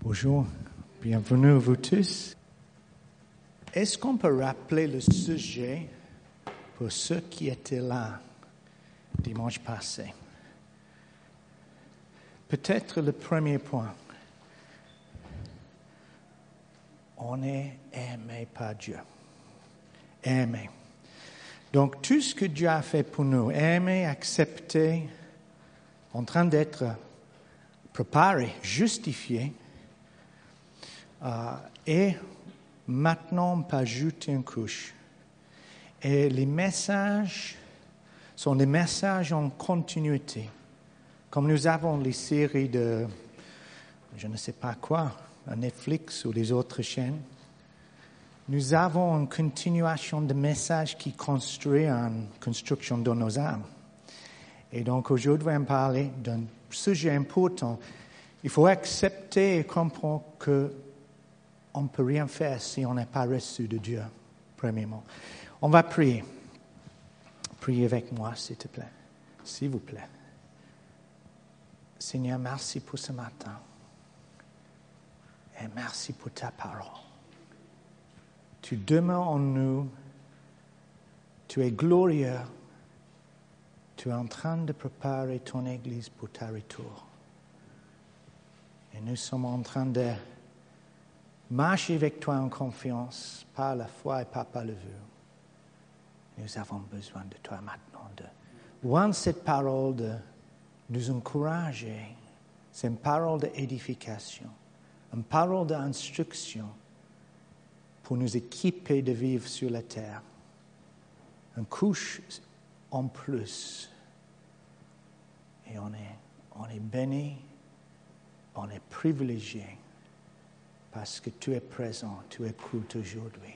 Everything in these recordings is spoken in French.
Bonjour, bienvenue vous tous. Est-ce qu'on peut rappeler le sujet pour ceux qui étaient là dimanche passé? Peut-être le premier point. On est aimé par Dieu. Aimé. Donc tout ce que Dieu a fait pour nous, aimé, accepté, en train d'être préparé, justifié, et maintenant on peut ajouter une couche. Et les messages sont des messages en continuité. Comme nous avons les séries de, je ne sais pas quoi, Netflix ou les autres chaînes, nous avons une continuation de messages qui construit une construction dans nos âmes. Et donc aujourd'hui, on va parler d'un sujet important. Il faut accepter et comprendre qu'on ne peut rien faire si on n'est pas reçu de Dieu, premièrement. On va prier. Priez avec moi, s'il te plaît. S'il vous plaît. Seigneur, merci pour ce matin. Et merci pour ta parole. Tu demeures en nous. Tu es glorieux. Tu es en train de préparer ton Église pour ta retour. Et nous sommes en train de marcher avec toi en confiance, par la foi et pas par le vue. Nous avons besoin de toi maintenant, de rendre cette parole, de nous encourager. C'est une parole d'édification, une parole d'instruction pour nous équiper de vivre sur la terre. Une couche en plus. Et on est béni, on est privilégié parce que tu es présent, tu écoutes aujourd'hui.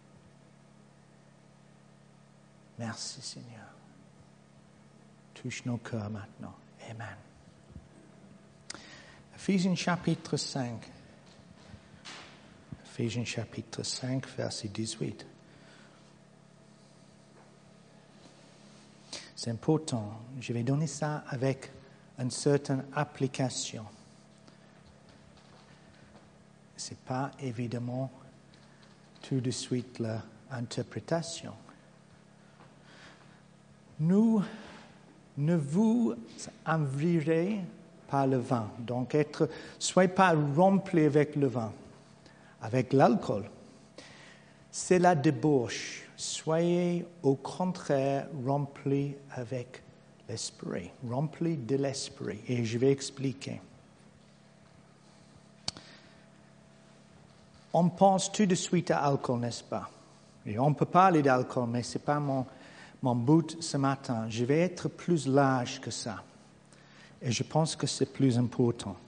Merci Seigneur. Touche nos cœurs maintenant. Amen. Ephésiens chapitre 5. Ephésiens chapitre 5, verset 18. C'est important. Je vais donner ça avec une certaine application. Ce n'est pas évidemment tout de suite l'interprétation. Nous ne vous envirirez par le vin. Donc, soyez pas remplis avec le vin, avec l'alcool. C'est la débauche. Soyez au contraire remplis avec l'esprit, remplis de l'esprit. Et je vais expliquer. On pense tout de suite à l'alcool, n'est-ce pas? Et on peut parler d'alcool, mais ce n'est pas mon but ce matin. Je vais être plus large que ça. Et je pense que c'est plus important.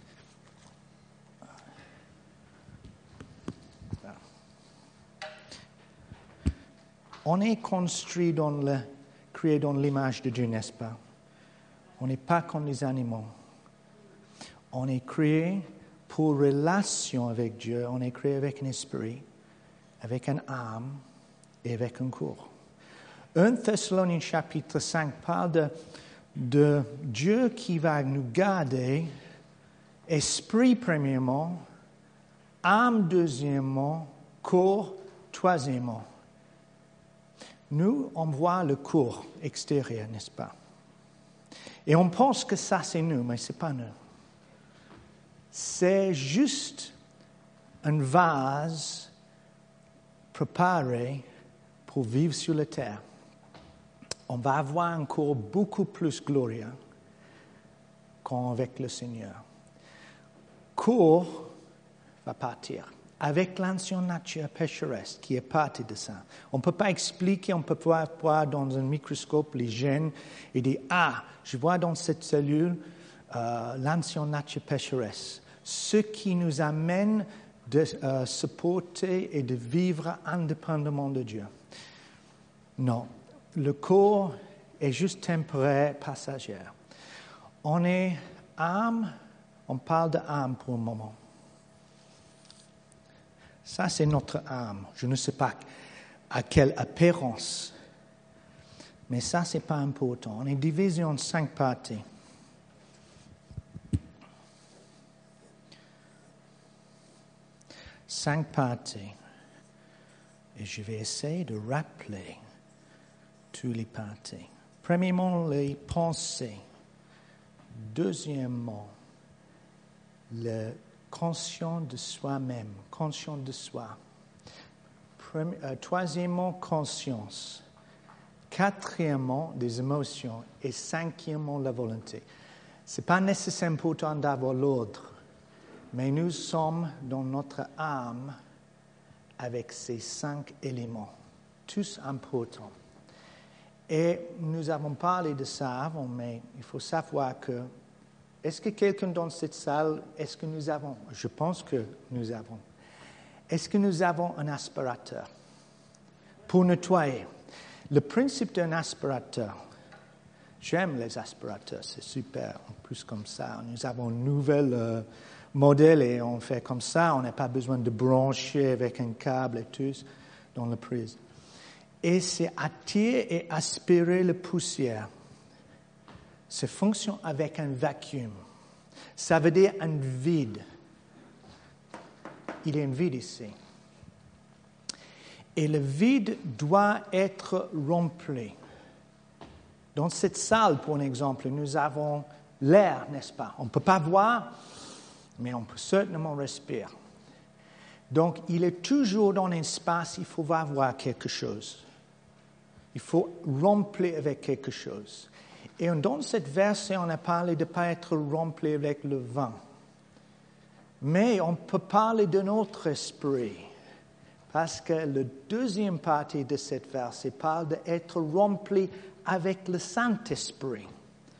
On est construit créé dans l'image de Dieu, n'est-ce pas? On n'est pas comme les animaux. On est créé pour relation avec Dieu. On est créé avec un esprit, avec une âme et avec un corps. 1 Thessaloniciens chapitre 5 parle de Dieu qui va nous garder, esprit premièrement, âme deuxièmement, corps troisièmement. Nous, on voit le corps extérieur, n'est-ce pas? Et on pense que ça, c'est nous, mais ce n'est pas nous. C'est juste un vase préparé pour vivre sur la terre. On va avoir un corps beaucoup plus glorieux qu'avec le Seigneur. Corps va partir avec l'ancienne nature pécheresse qui est partie de ça. On ne peut pas expliquer, on peut pas voir dans un microscope les gènes et dire « Ah, je vois dans cette cellule l'ancienne nature pécheresse ». Ce qui nous amène de se porter et de vivre indépendamment de Dieu. Non, le corps est juste temporaire, passager. On est âme, on parle d'âme pour un moment. Ça, c'est notre âme. Je ne sais pas à quelle apparence, mais ça, ce n'est pas important. On est divisé en 5 parties. 5 parties. Et je vais essayer de rappeler toutes les parties. Premièrement, les pensées. Deuxièmement, le conscient de soi-même, conscient de soi. Troisièmement, conscience. Quatrièmement, des émotions. Et cinquièmement, la volonté. Ce n'est pas nécessaire pourtant d'avoir l'ordre, mais nous sommes dans notre âme avec ces 5 éléments, tous importants. Et nous avons parlé de ça avant, mais il faut savoir que, est-ce que quelqu'un dans cette salle, je pense que nous avons, est-ce que nous avons un aspirateur pour nettoyer? Le principe d'un aspirateur, j'aime les aspirateurs, c'est super, en plus comme ça, nous avons un nouvel modèle et on fait comme ça, on n'a pas besoin de brancher avec un câble et tout dans la prise. Et c'est attirer et aspirer la poussière. Ça fonctionne avec un vacuum. Ça veut dire un vide. Il y a un vide ici. Et le vide doit être rempli. Dans cette salle, pour exemple, nous avons l'air, n'est-ce pas? On ne peut pas voir, mais on peut certainement respirer. Donc, il est toujours dans un espace, il faut avoir quelque chose. Il faut remplir avec quelque chose. Et dans cette verset, on a parlé de ne pas être rempli avec le vin. Mais on peut parler de notre esprit. Parce que la deuxième partie de cette verset parle d'être rempli avec le Saint-Esprit.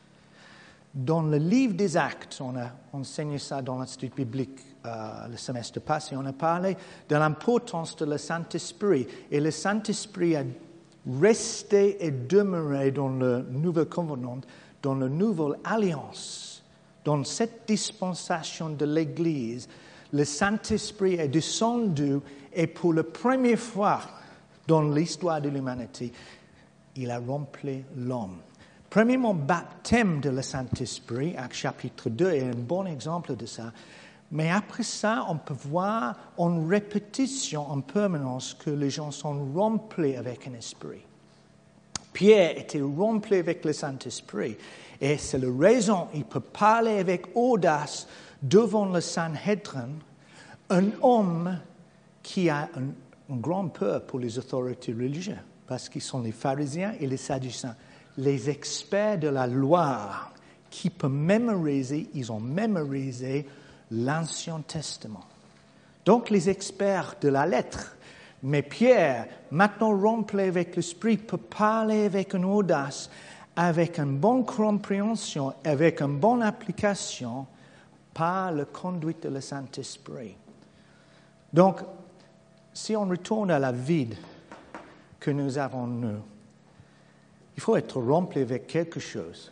Dans le livre des Actes, on a enseigné ça dans l'Institut biblique le semestre passé, on a parlé de l'importance de le Saint-Esprit. Et le Saint-Esprit a resté et demeuré dans le Nouveau Covenant, dans la Nouvelle Alliance, dans cette dispensation de l'Église. Le Saint-Esprit est descendu et pour la première fois dans l'histoire de l'humanité, il a rempli l'homme. Premièrement, baptême de le Saint-Esprit, Actes chapitre 2 est un bon exemple de ça. Mais après ça, on peut voir en répétition, en permanence, que les gens sont remplis avec un esprit. Pierre était rempli avec le Saint-Esprit. Et c'est la raison qu'il peut parler avec audace devant le Sanhédrin, un homme qui a un grand peur pour les autorités religieuses, parce qu'ils sont les pharisiens et les sadducéens, les experts de la loi qui peuvent mémoriser, ils ont mémorisé l'Ancien Testament. Donc les experts de la lettre. Mais Pierre, maintenant rempli avec l'Esprit, peut parler avec une audace, avec une bonne compréhension, avec une bonne application, par la conduite de le Saint-Esprit. Donc, si on retourne à la vie que nous avons nous, il faut être rempli avec quelque chose.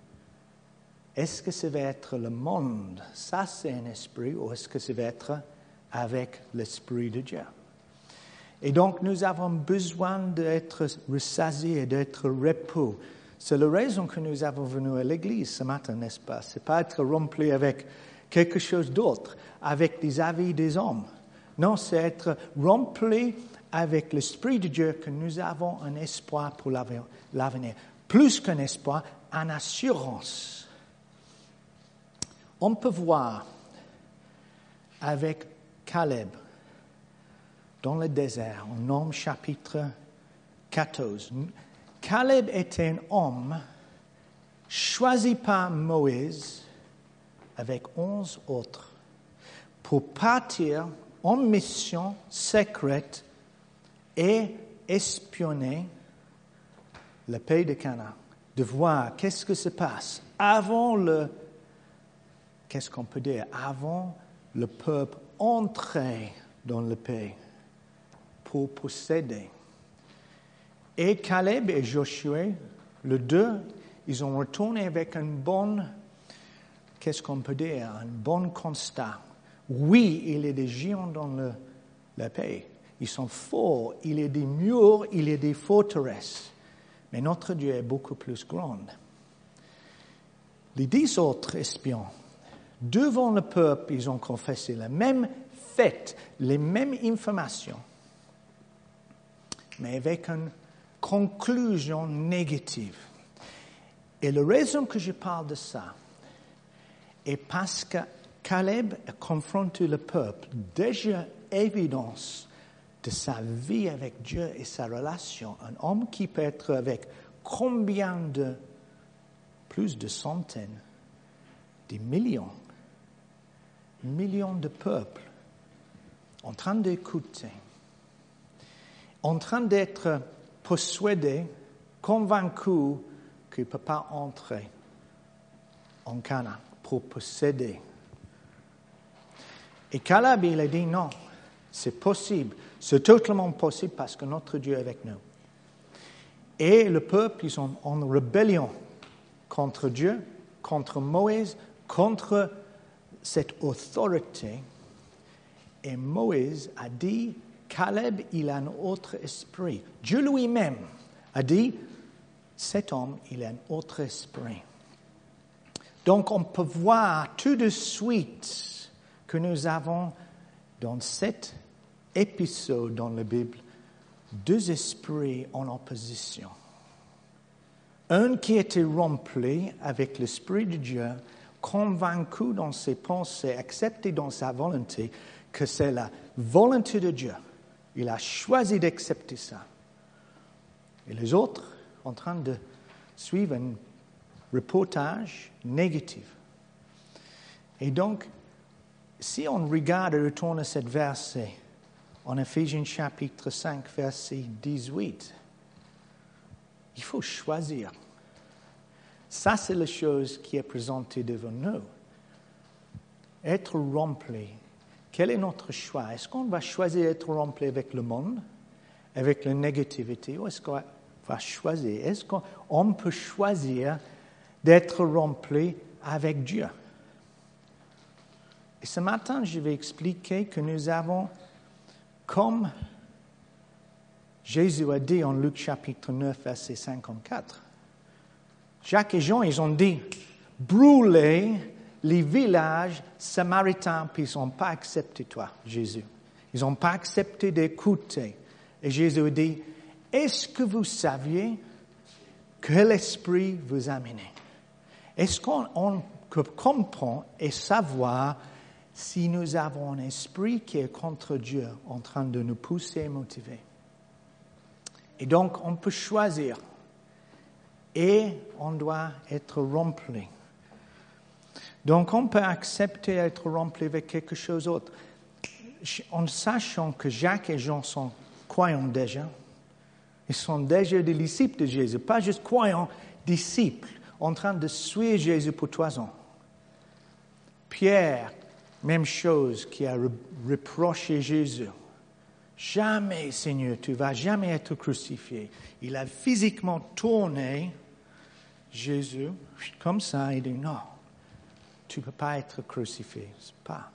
Est-ce que ça va être le monde? Ça, c'est un esprit, ou est-ce que ça va être avec l'Esprit de Dieu? Et donc, nous avons besoin d'être rassasiés, d'être repos. C'est la raison que nous avons venu à l'église ce matin, n'est-ce pas? Ce n'est pas être rempli avec quelque chose d'autre, avec des avis des hommes. Non, c'est être rempli avec l'Esprit de Dieu que nous avons un espoir pour l'avenir. Plus qu'un espoir, une assurance. On peut voir avec Caleb dans le désert, en Nombres chapitre 14. Caleb était un homme choisi par Moïse avec 11 autres pour partir en mission secrète et espionner le pays de Canaan, de voir qu'est-ce que se passe avant le peuple entrer dans le pays pour posséder. Et Caleb et Josué, les deux, ils ont retourné avec un bon constat. Oui, il y a des géants dans le pays. Ils sont forts, il y a des murs, il y a des forteresses. Mais notre Dieu est beaucoup plus grand. Les 10 autres espions, devant le peuple, ils ont confessé la même fait les mêmes informations, mais avec une conclusion négative. Et la raison que je parle de ça est parce que Caleb a confronté le peuple, déjà évidence de sa vie avec Dieu et sa relation. Un homme qui peut être avec combien de, plus de centaines, des millions de peuples en train d'écouter, en train d'être persuadés, convaincus qu'il ne peut pas entrer en Canaan pour posséder. Et Caleb, il a dit non, c'est possible, c'est totalement possible parce que notre Dieu est avec nous. Et le peuple, ils sont en rébellion contre Dieu, contre Moïse, contre cette autorité. Et Moïse a dit, Caleb, il a un autre esprit. Dieu lui-même a dit, cet homme, il a un autre esprit. Donc, on peut voir tout de suite que nous avons, dans cet épisode dans la Bible, deux esprits en opposition. Un qui était rempli avec l'Esprit de Dieu, convaincu dans ses pensées, accepté dans sa volonté, que c'est la volonté de Dieu. Il a choisi d'accepter ça. Et les autres, en train de suivre un reportage négatif. Et donc, si on regarde et retourne à cette verset, en Éphésiens chapitre 5, verset 18, il faut choisir. Ça, c'est la chose qui est présentée devant nous. Être rempli. Quel est notre choix? Est-ce qu'on va choisir d'être rempli avec le monde, avec la négativité, ou est-ce qu'on va choisir? Est-ce qu'on peut choisir d'être rempli avec Dieu? Et ce matin, je vais expliquer que nous avons, comme Jésus a dit en Luc chapitre 9, verset 54, Jacques et Jean, ils ont dit, brûlez les villages samaritains, puis ils n'ont pas accepté toi, Jésus. Ils n'ont pas accepté d'écouter. Et Jésus a dit, est-ce que vous saviez que l'Esprit vous a mené? Est-ce qu'on comprend et savoir si nous avons un esprit qui est contre Dieu, en train de nous pousser et motiver? Et donc, on peut choisir. Et on doit être rempli. Donc, on peut accepter d'être rempli avec quelque chose d'autre. En sachant que Jacques et Jean sont croyants déjà, ils sont déjà des disciples de Jésus, pas juste croyants, disciples, en train de suivre Jésus pour 3 ans. Pierre, même chose, qui a reproché Jésus. Jamais, Seigneur, tu ne vas jamais être crucifié. Il a physiquement tourné Jésus, comme ça, il dit non, tu ne peux pas être crucifié, c'est pas.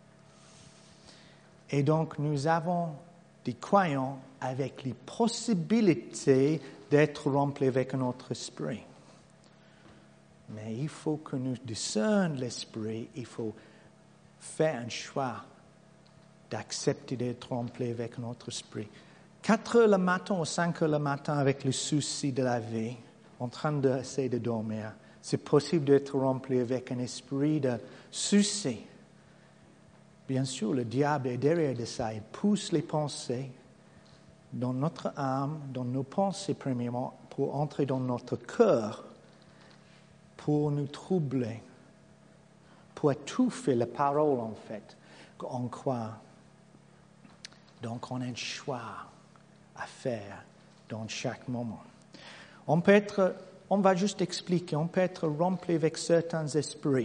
Et donc, nous avons des croyants avec les possibilités d'être remplis avec un autre esprit. Mais il faut que nous discernions l'esprit, il faut faire un choix d'accepter d'être rempli avec un autre esprit. 4 heures le matin ou 5 heures le matin avec le souci de la vie, en train d'essayer de dormir, c'est possible d'être rempli avec un esprit de souci. Bien sûr, le diable est derrière de ça. Il pousse les pensées dans notre âme, dans nos pensées premièrement, pour entrer dans notre cœur, pour nous troubler, pour étouffer la parole en fait, qu'on croit. Donc on a un choix à faire dans chaque moment. On va juste expliquer, on peut être rempli avec certains esprits.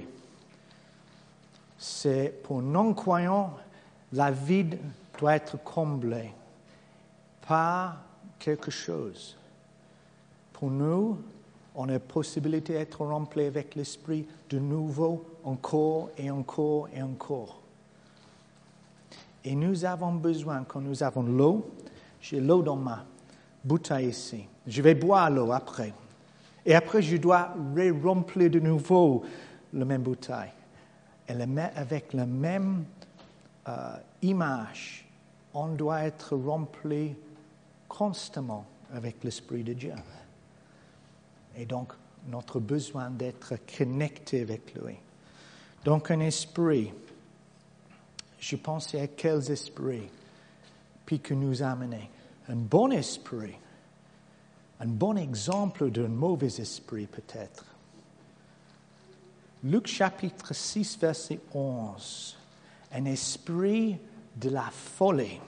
C'est pour non-croyants, la vie doit être comblée par quelque chose. Pour nous, on a la possibilité d'être rempli avec l'esprit de nouveau, encore et encore et encore. Et nous avons besoin, quand nous avons l'eau, j'ai l'eau dans ma bouteille ici. Je vais boire l'eau après. Et après, je dois remplir de nouveau la même bouteille. Et avec la même image, on doit être rempli constamment avec l'Esprit de Dieu. Et donc, notre besoin d'être connecté avec lui. Donc, un esprit, je pensais à quels esprits puis que nous amener. Un bon esprit, un bon exemple d'un mauvais esprit peut-être. Luc chapitre 6, verset 11. Un esprit de la folie.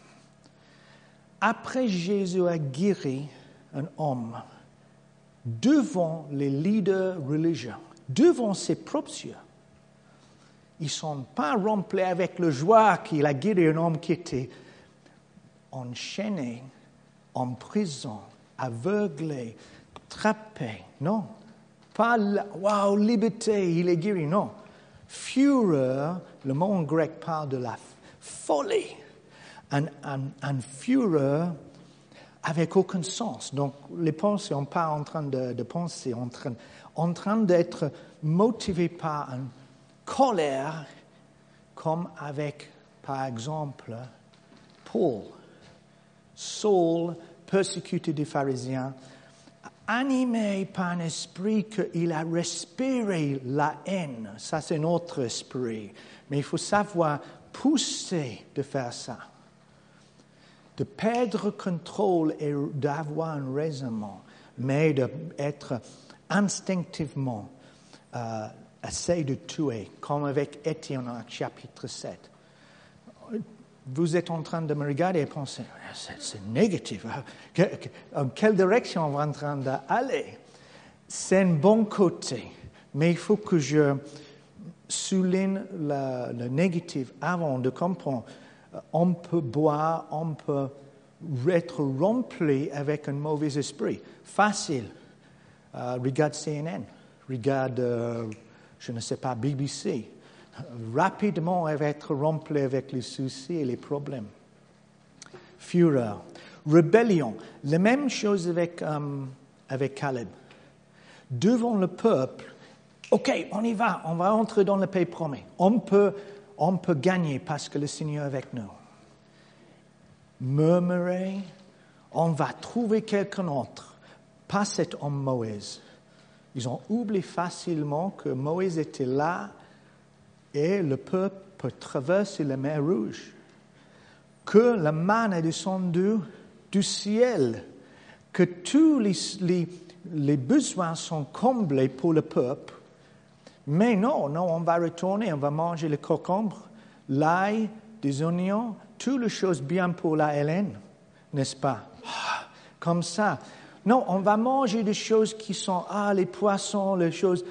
Après Jésus a guéri un homme devant les leaders religieux, devant ses propres yeux. Ils ne sont pas remplis avec la joie qu'il a guéri un homme qui était enchaîné, en prison, aveuglé, trappé. Non, pas wow, liberté, il est guéri. Non, fureur, le mot en grec parle de la folie. Un fureur avec aucun sens. Donc, les pensées, on n'est pas en train de penser, en train d'être motivé par une colère, comme avec, par exemple, Paul, Saul, persécuté des pharisiens, animé par un esprit qu'il a respiré la haine. Ça, c'est notre esprit. Mais il faut savoir pousser de faire ça. De perdre contrôle et d'avoir un raisonnement, mais d'être instinctivement essayer de tuer, comme avec Étienne au chapitre 7. Vous êtes en train de me regarder et penser, c'est négatif. En quelle direction on est en train d'aller? C'est un bon côté, mais il faut que je souligne le négatif avant de comprendre. On peut boire, on peut être rempli avec un mauvais esprit. Facile. Regarde CNN, regarde, je ne sais pas, BBC. Rapidement, elle va être rempli avec les soucis et les problèmes. Fureur. Rébellion. La même chose avec Caleb. Devant le peuple, OK, on y va, on va entrer dans le pays promis. On peut gagner parce que le Seigneur est avec nous. Murmurer, on va trouver quelqu'un d'autre, pas cet homme Moïse. Ils ont oublié facilement que Moïse était là et le peuple peut traverser la mer Rouge. Que la manne est descendue du ciel, que tous les besoins sont comblés pour le peuple. Mais non, on va retourner, on va manger les concombres, l'ail, des oignons, toutes les choses bien pour la Hélène, n'est-ce pas? Comme ça. Non, on va manger des choses qui sont, les poissons, les choses,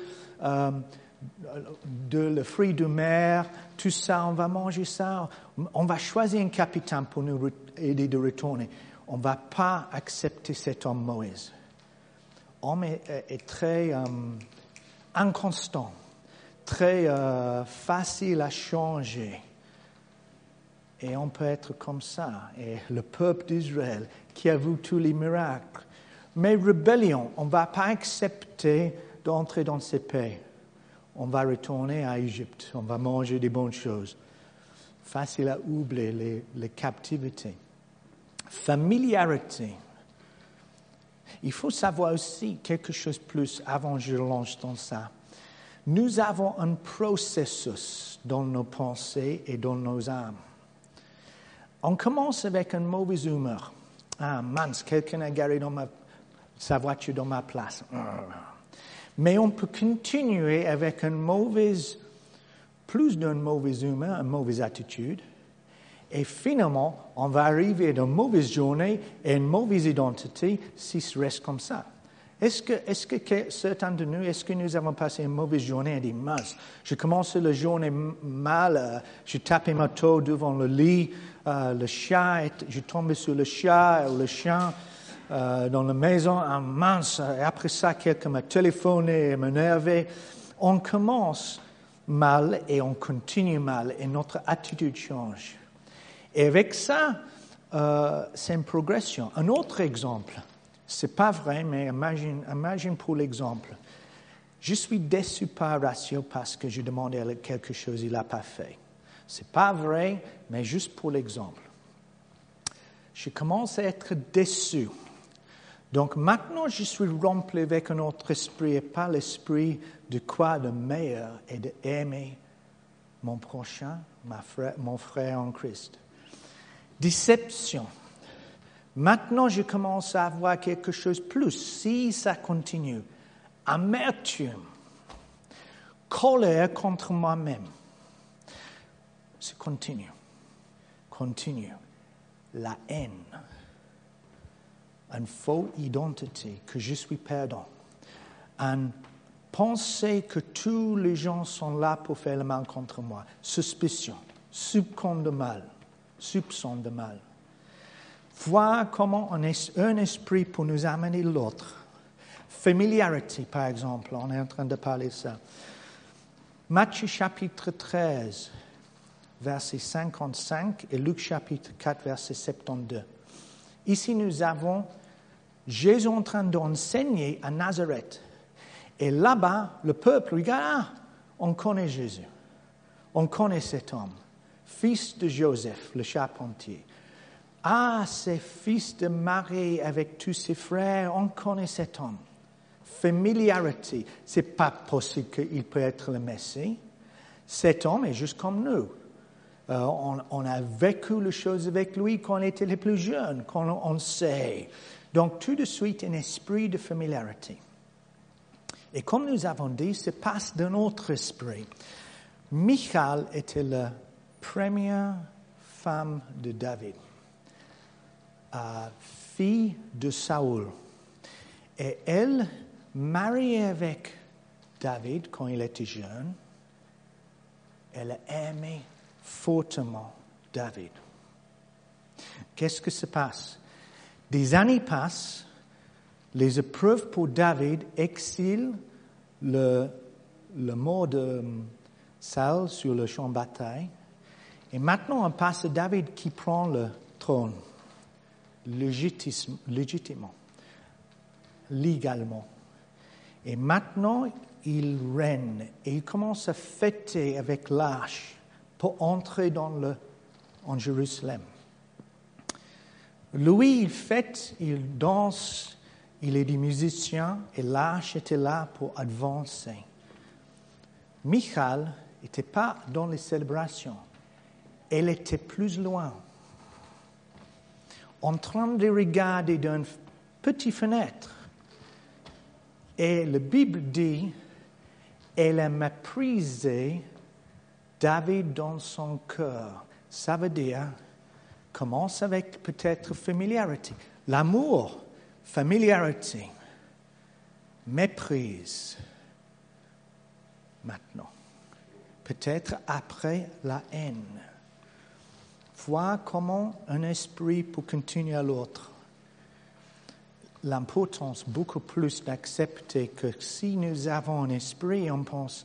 le fruit de mer, tout ça, on va manger ça. On va choisir un capitaine pour nous aider de retourner. On ne va pas accepter cet homme Moïse. L'homme est très inconstant. Très facile à changer. Et on peut être comme ça. Et le peuple d'Israël qui a vu tous les miracles. Mais rébellion, on ne va pas accepter d'entrer dans ces pays. On va retourner à Égypte. On va manger des bonnes choses. Facile à oublier les captivités. Familiarité. Il faut savoir aussi quelque chose de plus avant que je lance dans ça. Nous avons un processus dans nos pensées et dans nos âmes. On commence avec une mauvaise humeur. Mince, quelqu'un a garé sa voiture dans ma place. Mais on peut continuer avec plus d'une mauvaise humeur, une mauvaise attitude. Et finalement, on va arriver à une mauvaise journée et une mauvaise identité si ça reste comme ça. Est-ce que certains de nous, est-ce que nous avons passé une mauvaise journée et dit, mince, je commence la journée mal, je tapais ma toe devant le lit, le chat, je tombais sur le chat ou le chien dans la maison, mince, et après ça, quelqu'un m'a téléphoné et m'a énervé. On commence mal et on continue mal et notre attitude change. Et avec ça, c'est une progression. Un autre exemple. C'est pas vrai, mais imagine pour l'exemple. Je suis déçu par Horatio parce que je demandais quelque chose, il n'a pas fait. Ce n'est pas vrai, mais juste pour l'exemple. Je commence à être déçu. Donc maintenant, je suis rempli avec un autre esprit et pas l'esprit de quoi de meilleur et d'aimer mon prochain, mon frère en Christ. Déception. Maintenant, je commence à avoir quelque chose de plus, si ça continue. Amertume. Colère contre moi-même. Ça continue. La haine. Une fausse identité, que je suis perdant. Une pensée que tous les gens sont là pour faire le mal contre moi. Suspicion. Soupçon de mal. Voir comment un esprit peut nous amener l'autre. Familiarité, par exemple, on est en train de parler de ça. Matthieu chapitre 13, verset 55 et Luc chapitre 4, verset 72. Ici, nous avons Jésus en train d'enseigner à Nazareth. Et là-bas, le peuple regarde, on connaît Jésus. On connaît cet homme, fils de Joseph, le charpentier. C'est fils de Marie avec tous ses frères, on connaît cet homme. Familiarité, ce n'est pas possible qu'il peut être le Messie. Cet homme est juste comme nous. On a vécu les choses avec lui quand on était les plus jeunes, quand on sait. Donc tout de suite, un esprit de familiarité. Et comme nous avons dit, ça passe d'un autre esprit. Michal était la première femme de David, fille de Saoul. Et elle, mariée avec David quand il était jeune, elle a aimé fortement David. Qu'est-ce que se passe? Des années passent, les épreuves pour David exilent le mort de Saül sur le champ de bataille. Et maintenant, on passe à David qui prend le trône, légitimement, légalement. Et maintenant, il règne et il commence à fêter avec l'arche pour entrer en Jérusalem. Lui, il fête, il danse, il est des musiciens et l'arche était là pour avancer. Michal n'était pas dans les célébrations. Elle était plus loin, en train de regarder d'une petite fenêtre. Et la Bible dit, elle a méprisé David dans son cœur. Ça veut dire, commence avec peut-être familiarité. L'amour, familiarité, méprise. Maintenant. Peut-être après la haine. Voir comment un esprit peut continuer à l'autre. L'importance beaucoup plus d'accepter que si nous avons un esprit, on pense,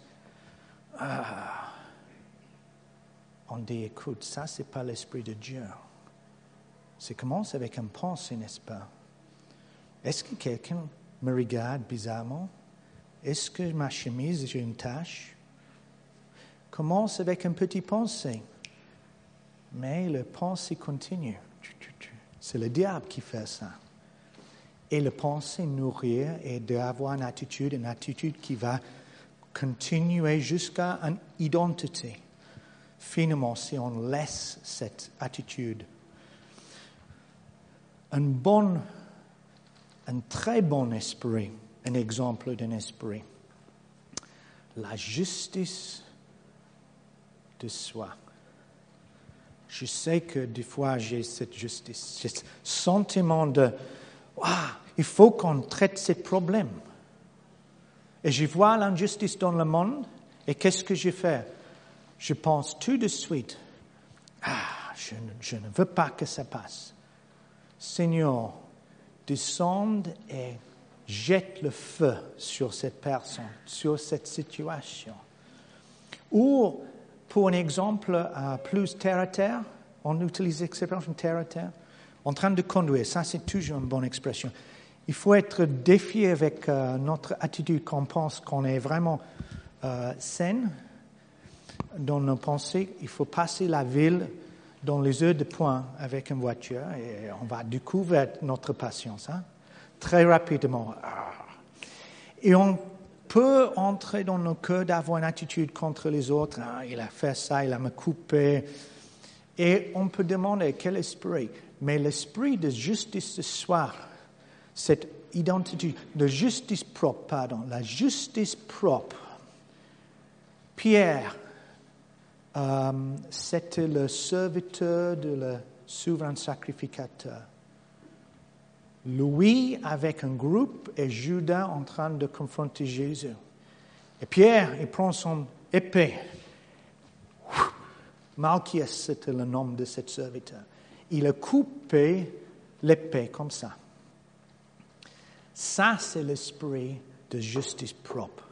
on dit, écoute, ça c'est pas l'esprit de Dieu. Ça commence avec une pensée, n'est-ce pas? Est-ce que quelqu'un me regarde bizarrement? Est-ce que ma chemise, j'ai une tache? Commence avec une petite pensée. Mais la pensée continue. C'est le diable qui fait ça. Et la pensée nourrir et d'avoir une attitude qui va continuer jusqu'à une identité. Finalement, si on laisse cette attitude, un très bon esprit, un exemple d'un esprit, la justice de soi. Je sais que des fois j'ai cette justice, ce sentiment de il faut qu'on traite ces problèmes. Et je vois l'injustice dans le monde, et qu'est-ce que je fais? Je pense tout de suite, je ne veux pas que ça passe. Seigneur, descends et jette le feu sur cette personne, sur cette situation. Ou, pour un exemple plus terre-à-terre, on utilise l'expression terre-à-terre, en train de conduire, ça c'est toujours une bonne expression. Il faut être défié avec notre attitude qu'on pense qu'on est vraiment saine. dans nos pensées, il faut passer la ville dans les heures de pointe avec une voiture et on va découvrir notre patience, très rapidement. Et on peut entrer dans nos cœurs d'avoir une attitude contre les autres. Il a fait ça, il a me coupé. Et on peut demander quel esprit. Mais l'esprit de justice ce soir, cette identité de justice propre, la justice propre. Pierre, c'était le serviteur de le souverain sacrificateur. Louis avec un groupe et Judas en train de confronter Jésus. Et Pierre, il prend son épée. Malchias, c'était le nom de cet serviteur. Il a coupé l'épée comme ça. Ça, c'est l'esprit de justice propre.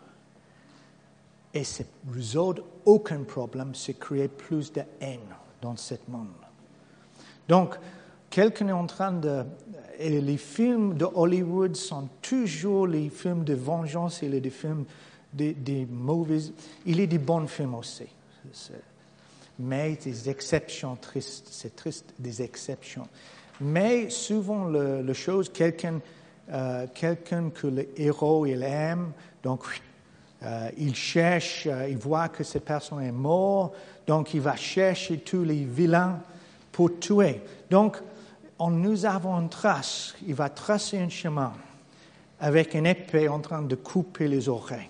Et ça ne résout aucun problème, c'est créer plus de haine dans ce monde. Donc, quelqu'un est en train de... Et les films de Hollywood sont toujours les films de vengeance et des films des mauvais... Il y a des bons films aussi. Mais des exceptions tristes. C'est triste, des exceptions. Mais souvent, la chose, quelqu'un que le héros, il aime, donc il cherche, il voit que cette personne est morte, donc il va chercher tous les vilains pour tuer. Donc, nous avons une trace, il va tracer un chemin avec une épée en train de couper les oreilles.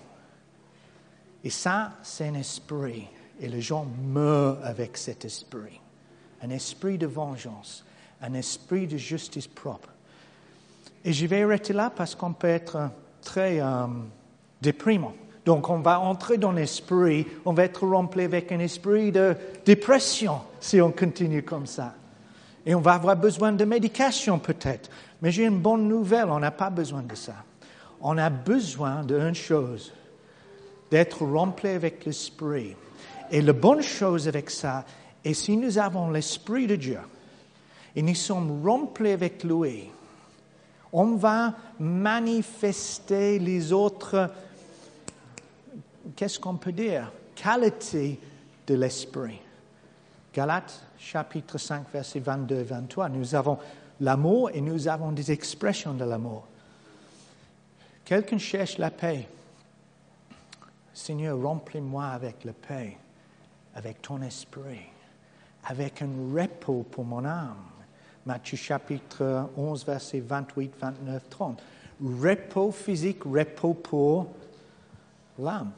Et ça, c'est un esprit. Et les gens meurent avec cet esprit. Un esprit de vengeance, un esprit de justice propre. Et je vais arrêter là parce qu'on peut être très déprimant. Donc, on va entrer dans l'esprit, on va être rempli avec un esprit de dépression si on continue comme ça. Et on va avoir besoin de médication peut-être. Mais j'ai une bonne nouvelle, on n'a pas besoin de ça. On a besoin d'une chose, d'être rempli avec l'esprit. Et la bonne chose avec ça, et si nous avons l'esprit de Dieu, et nous sommes remplis avec lui, on va manifester les autres, qu'est-ce qu'on peut dire, qualités de l'esprit. Galates, chapitre 5, versets 22 et 23, nous avons l'amour et nous avons des expressions de l'amour. Quelqu'un cherche la paix. Seigneur, remplis-moi avec la paix, avec ton esprit, avec un repos pour mon âme. Matthieu chapitre 11, versets 28, 29, 30. Repos physique, repos pour l'âme.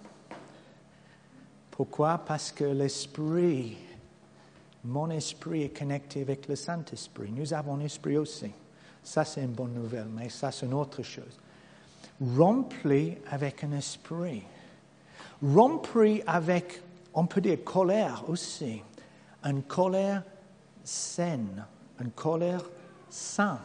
Pourquoi? Parce que l'esprit, mon esprit est connecté avec le Saint-Esprit. Nous avons un esprit aussi. Ça, c'est une bonne nouvelle, mais ça, c'est une autre chose. Rempli avec un esprit. Rempli avec, on peut dire, colère aussi. Une colère saine. Une colère sainte.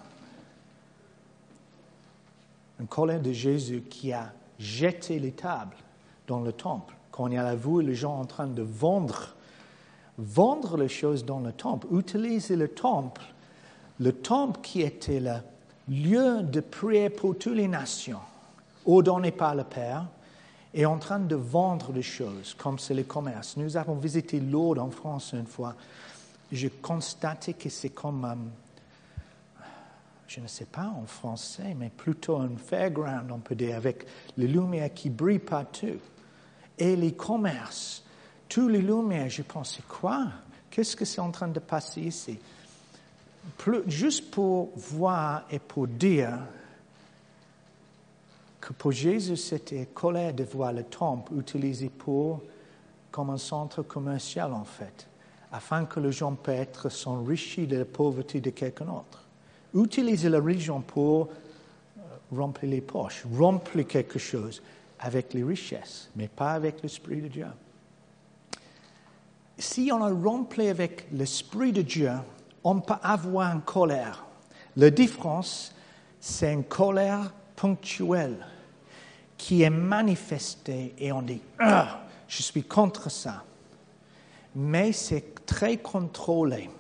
Une colère de Jésus qui a jeté les tables dans le temple. Quand il y a vu les gens en train de vendre les choses dans le temple, utiliser le temple qui était le lieu de prière pour toutes les nations, ordonné par le Père, est en train de vendre les choses, comme c'est le commerce. Nous avons visité Lourdes en France une fois. J'ai constaté que c'est comme, je ne sais pas en français, mais plutôt un fairground, on peut dire, avec les lumières qui brillent partout. Et les commerces, tous les lumières, je pensais, quoi? Qu'est-ce que c'est en train de passer ici? Juste pour voir et pour dire que pour Jésus, c'était colère de voir le temple utilisé comme un centre commercial, en fait, afin que les gens puissent être s'enrichir de la pauvreté de quelqu'un d'autre. Utiliser la religion pour remplir les poches, remplir quelque chose avec les richesses, mais pas avec l'Esprit de Dieu. Si on est rempli avec l'Esprit de Dieu, on peut avoir une colère. La différence, c'est une colère ponctuelle qui est manifestée et on dit « je suis contre ça ». Mais c'est très contrôlé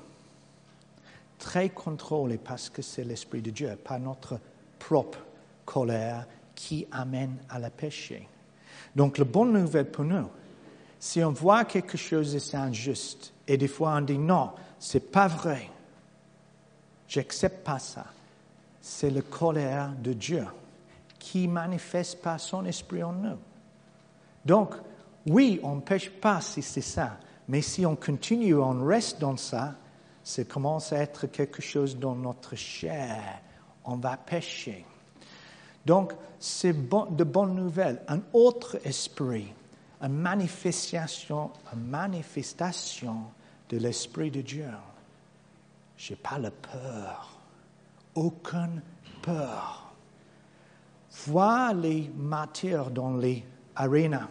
parce que c'est l'Esprit de Dieu, pas notre propre colère qui amène à la péché. Donc la bonne nouvelle pour nous, Si on voit quelque chose de injuste, et des fois on dit non, c'est pas vrai, j'accepte pas ça, c'est la colère de Dieu qui manifeste par son esprit en nous. Donc, oui, on ne pêche pas si c'est ça, mais si on continue, on reste dans ça, ça commence à être quelque chose dans notre chair. On va pécher. Donc, c'est de bonnes nouvelles. Un autre esprit, une manifestation de l'Esprit de Dieu. Je n'ai pas la peur. Aucune peur. Voir les martyrs dans les arénas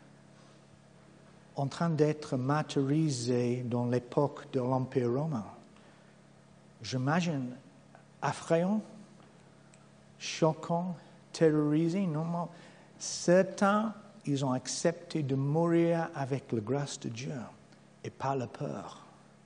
en train d'être martyrisés dans l'époque de l'Empire romain. J'imagine effrayant, choquant, terrorisé. Non, certains, ils ont accepté de mourir avec la grâce de Dieu et pas la peur.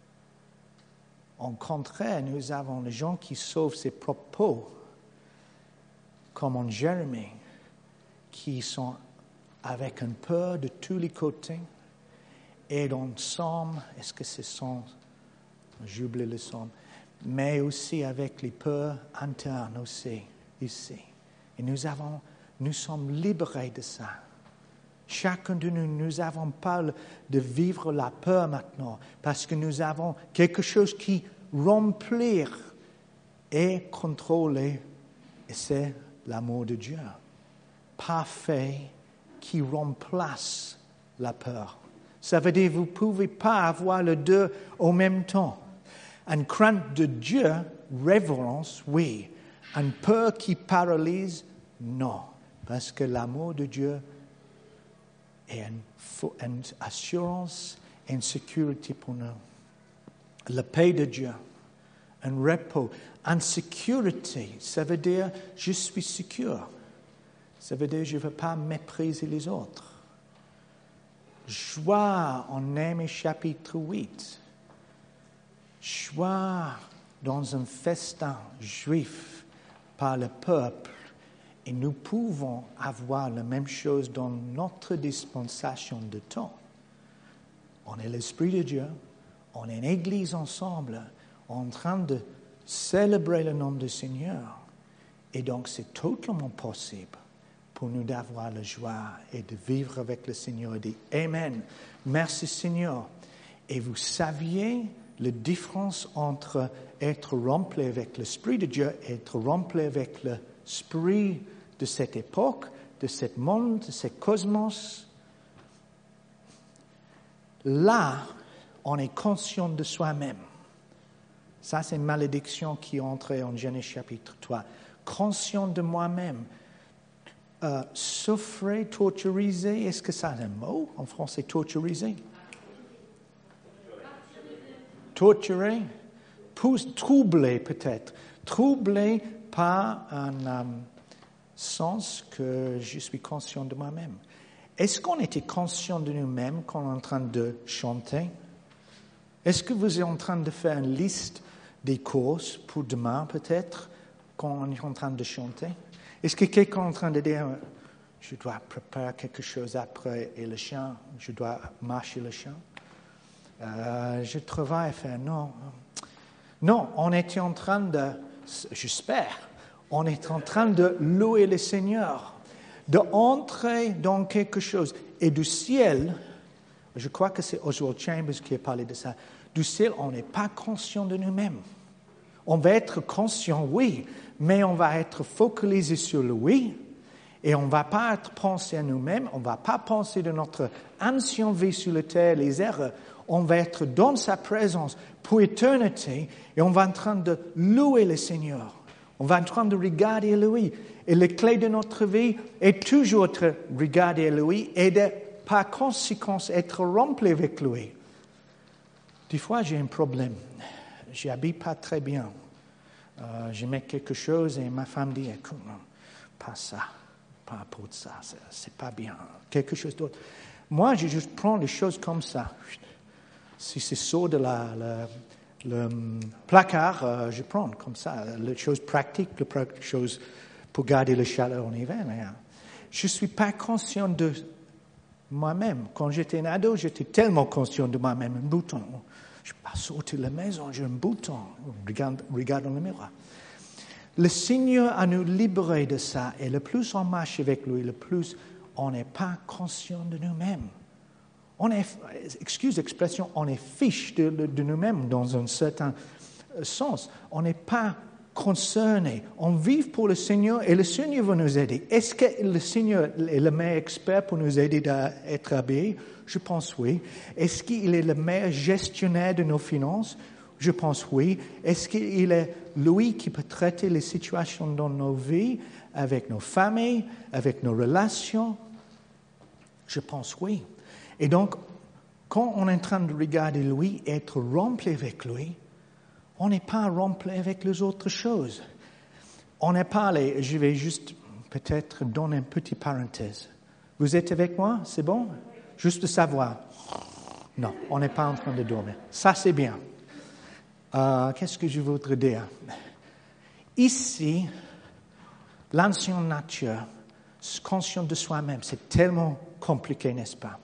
Au contraire, nous avons les gens qui sauvent ses propos, comme en Jérémie, qui sont avec une peur de tous les côtés. Et dans le psaume, est-ce que c'est son, j'oublie le psaume, mais aussi avec les peurs internes aussi, ici. Et nous sommes libérés de ça. Chacun de nous n'avons pas de vivre la peur maintenant, parce que nous avons quelque chose qui remplit et contrôle, et c'est l'amour de Dieu. Parfait, qui remplace la peur. Ça veut dire que vous ne pouvez pas avoir les deux en même temps. Une crainte de Dieu, révérence, oui. Une peur qui paralyse, non. Parce que l'amour de Dieu est une assurance et une sécurité pour nous. La paix de Dieu, un repos, une sécurité, ça veut dire je suis sûr. Ça veut dire je ne veux pas mépriser les autres. Joie en Néhémie chapitre 8. Joie dans un festin juif par le peuple. Et nous pouvons avoir la même chose dans notre dispensation de temps. On est l'Esprit de Dieu, on est une église ensemble, en train de célébrer le nom du Seigneur. Et donc c'est totalement possible pour nous d'avoir la joie et de vivre avec le Seigneur et dire Amen. Merci Seigneur. Et vous saviez la différence entre être rempli avec l'Esprit de Dieu et être rempli avec l'Esprit de cette époque, de ce monde, de ce cosmos. Là, on est conscient de soi-même. Ça, c'est une malédiction qui est entrée en Genèse chapitre 3. Conscient de moi-même. Souffrir, torturiser, est-ce que ça a un mot en français, torturiser? Torturer, troubler peut-être. Troubler par un sens que je suis conscient de moi-même. Est-ce qu'on était conscient de nous-mêmes quand on est en train de chanter? Est-ce que vous êtes en train de faire une liste des courses pour demain peut-être quand on est en train de chanter? Est-ce que quelqu'un est en train de dire je dois préparer quelque chose après et le chant, je dois marcher le chant? Je travaille à faire. Non, on était en train de, j'espère, on est en train de louer le Seigneur, d'entrer dans quelque chose. Et du ciel, je crois que c'est Oswald Chambers qui a parlé de ça, du ciel, on n'est pas conscient de nous-mêmes. On va être conscient, oui, mais on va être focalisé sur le oui, et on ne va pas être pensé à nous-mêmes, on ne va pas penser de notre ancienne vie sur la terre, les erreurs. On va être dans sa présence pour l'éternité, et on va en train de louer le Seigneur. On va en train de regarder lui. Et la clé de notre vie est toujours de regarder lui et de, par conséquent, être rempli avec lui. Des fois, j'ai un problème. Je n'habite pas très bien. Je mets quelque chose et ma femme dit, écoute, non, pas ça, pas pour ça, c'est pas bien. Quelque chose d'autre. Moi, je juste prends les choses comme ça. Si c'est sort de le placard, je prends comme ça. Les choses pratiques, les choses pour garder la chaleur en hiver. Mais, je ne suis pas conscient de moi-même. Quand j'étais un ado, j'étais tellement conscient de moi-même. Un bouton. Je ne vais pas sortir de la maison, j'ai un bouton. Regarde dans le miroir. Le Seigneur a nous libérés de ça. Et le plus on marche avec lui, le plus on n'est pas conscient de nous-mêmes. On est, excuse l'expression, on est fiche de nous-mêmes dans un certain sens. On n'est pas concerné. On vit pour le Seigneur et le Seigneur va nous aider. Est-ce que le Seigneur est le meilleur expert pour nous aider à être habillés? Je pense oui. Est-ce qu'il est le meilleur gestionnaire de nos finances? Je pense oui. Est-ce qu'il est lui qui peut traiter les situations dans nos vies, avec nos familles, avec nos relations? Je pense oui. Et donc, quand on est en train de regarder lui et être rempli avec lui, on n'est pas rempli avec les autres choses. On n'est pas allé, je vais juste peut-être donner une petite parenthèse. Vous êtes avec moi? C'est bon? Juste de savoir. Non, on n'est pas en train de dormir. Ça, c'est bien. Qu'est-ce que je voudrais dire? Ici, l'ancienne nature, conscient de soi-même, c'est tellement compliqué, n'est-ce pas?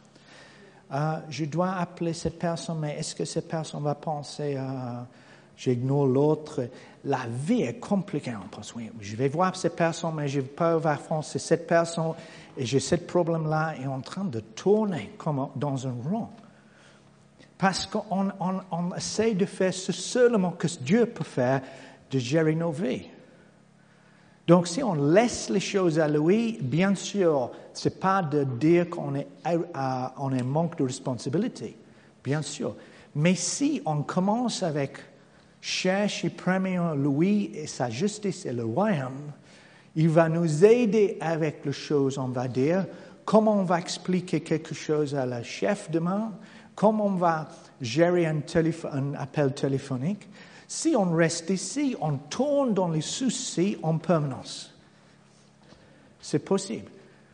Je dois appeler cette personne, mais est-ce que cette personne va penser j'ignore l'autre? La vie est compliquée. On pense, oui, je vais voir cette personne, mais je peux avancer cette personne et j'ai ce problème-là et on est en train de tourner comme dans un rond. Parce qu'on essaie de faire ce seulement que Dieu peut faire, de gérer nos vies. Donc, si on laisse les choses à lui, bien sûr, ce n'est pas de dire qu'on est en manque de responsabilité, bien sûr. Mais si on commence avec chercher premièrement lui et sa justice et le royaume, il va nous aider avec les choses, on va dire, comment on va expliquer quelque chose à la chef demain, comment on va gérer un appel téléphonique. Si on reste ici, on tourne dans les soucis en permanence. C'est possible.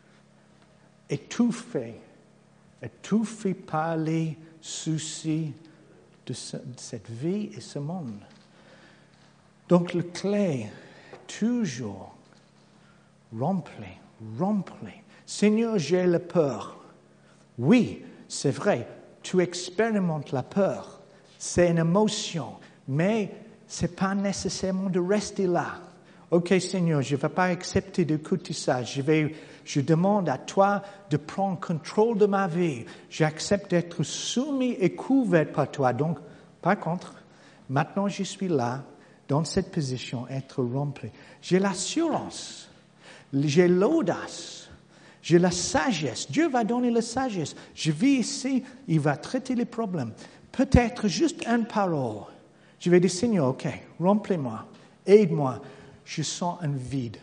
Étouffé par les soucis de cette vie et ce monde. Donc, la clé, toujours rempli. Seigneur, j'ai la peur. Oui, c'est vrai, tu expérimentes la peur. C'est une émotion. Mais ce n'est pas nécessairement de rester là. OK, Seigneur, je ne vais pas accepter d'écouter ça. Je demande à toi de prendre contrôle de ma vie. J'accepte d'être soumis et couvert par toi. Donc, par contre, maintenant je suis là, dans cette position, être rempli. J'ai l'assurance, j'ai l'audace, j'ai la sagesse. Dieu va donner la sagesse. Je vis ici, il va traiter les problèmes. Peut-être juste une parole. Je vais dire, Seigneur, OK, remplis-moi, aide-moi. Je sens un vide.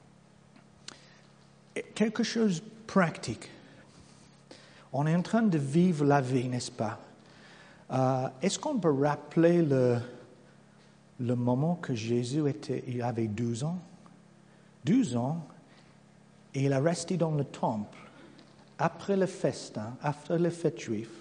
Quelque chose de pratique. On est en train de vivre la vie, n'est-ce pas? Est-ce qu'on peut rappeler le moment que Jésus il avait 12 ans? 12 ans, et il est resté dans le temple. Après le festin, après le fête juif,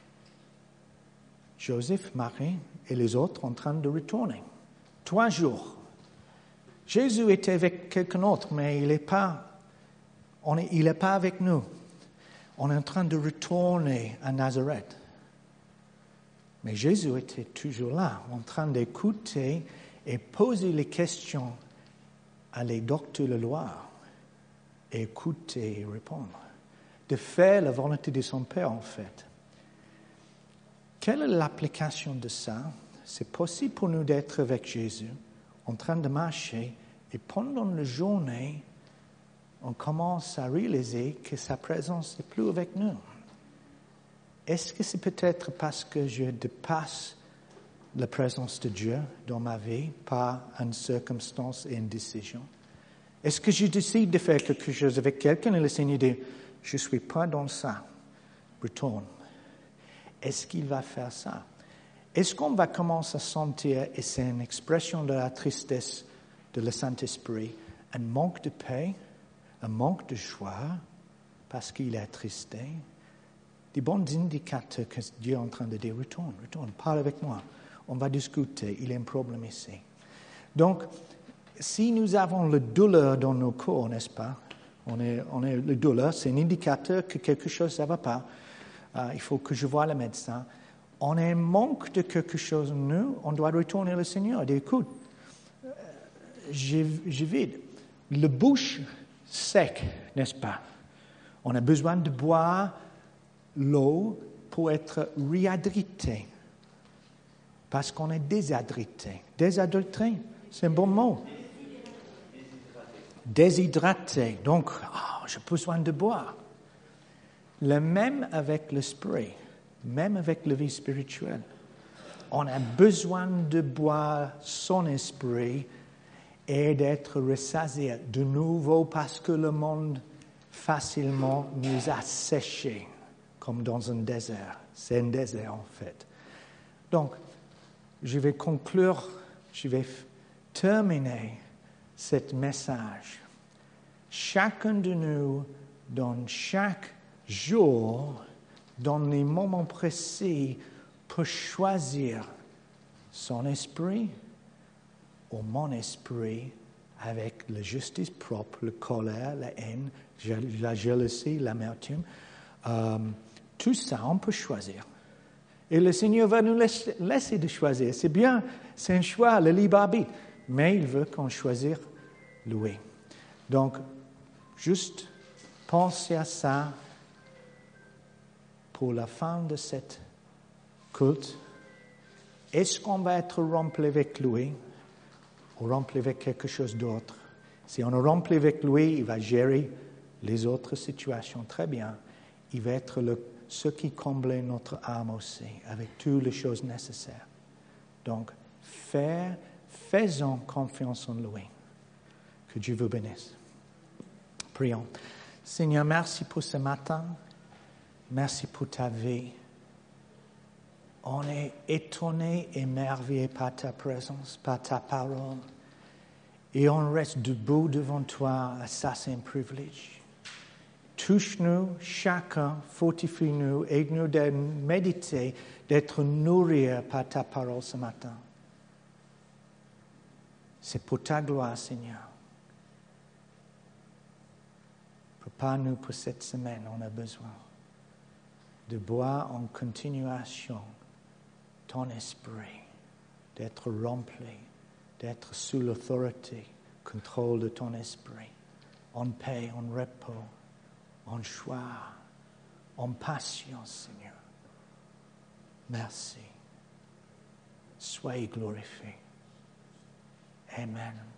Joseph, Marie et les autres en train de retourner. 3 jours. Jésus était avec quelqu'un d'autre, mais il n'est pas avec nous. On est en train de retourner à Nazareth. Mais Jésus était toujours là, en train d'écouter et poser les questions à les docteurs de la loi. Et écouter et répondre. De faire la volonté de son Père, en fait. Quelle est l'application de ça? C'est possible pour nous d'être avec Jésus, en train de marcher, et pendant la journée, on commence à réaliser que sa présence n'est plus avec nous. Est-ce que c'est peut-être parce que je dépasse la présence de Dieu dans ma vie par une circonstance et une décision? Est-ce que je décide de faire quelque chose avec quelqu'un et le Seigneur dit, je ne suis pas dans ça, retourne. Est-ce qu'il va faire ça? Est-ce qu'on va commencer à sentir, et c'est une expression de la tristesse de le Saint-Esprit, un manque de paix, un manque de joie, parce qu'il est attristé? Des bons indicateurs que Dieu est en train de dire, retourne, parle avec moi. On va discuter, il y a un problème ici. Donc, si nous avons la douleur dans nos corps, n'est-ce pas? On est le douleur, c'est un indicateur que quelque chose ne va pas. Il faut que je voie le médecin. On est en manque de quelque chose, nous, on doit retourner au Seigneur et dire, écoute, j'ai vide. Le bouche sec, n'est-ce pas? On a besoin de boire l'eau pour être réhydraté. Parce qu'on est déshydraté. Déshydraté, c'est un bon mot. Déshydraté. Donc, j'ai besoin de boire. Le même avec l'esprit, même avec la vie spirituelle. On a besoin de boire son esprit et d'être rassasié de nouveau parce que le monde facilement nous a séchés, comme dans un désert. C'est un désert en fait. Donc, je vais conclure, je vais terminer ce message. Chacun de nous, dans chaque jour, dans les moments précis, peut choisir son esprit ou mon esprit avec la justice propre, la colère, la haine, la jalousie, l'amertume. Tout ça, on peut choisir. Et le Seigneur va nous laisser de choisir. C'est bien, c'est un choix, le libre arbitre. Mais il veut qu'on choisisse lui. Donc, juste pensez à ça pour la fin de cette culte. Est-ce qu'on va être rempli avec lui ou rempli avec quelque chose d'autre? Si on est rempli avec lui, il va gérer les autres situations très bien. Il va être ce qui comble notre âme aussi, avec toutes les choses nécessaires. Donc, faisons confiance en lui. Que Dieu vous bénisse. Prions. Seigneur, merci pour ce matin. Merci pour ta vie. On est étonné, émerveillé par ta présence, par ta parole. Et on reste debout devant toi. Ça, c'est un privilège. Touche-nous, chacun, fortifie-nous, aide-nous de méditer, d'être nourris par ta parole ce matin. C'est pour ta gloire, Seigneur. Prépare-nous pour cette semaine, on a besoin de boire en continuation ton esprit, d'être rempli, d'être sous l'autorité, contrôle de ton esprit, en paix, en repos, en joie, en patience, Seigneur. Merci. Soyez glorifié. Amen.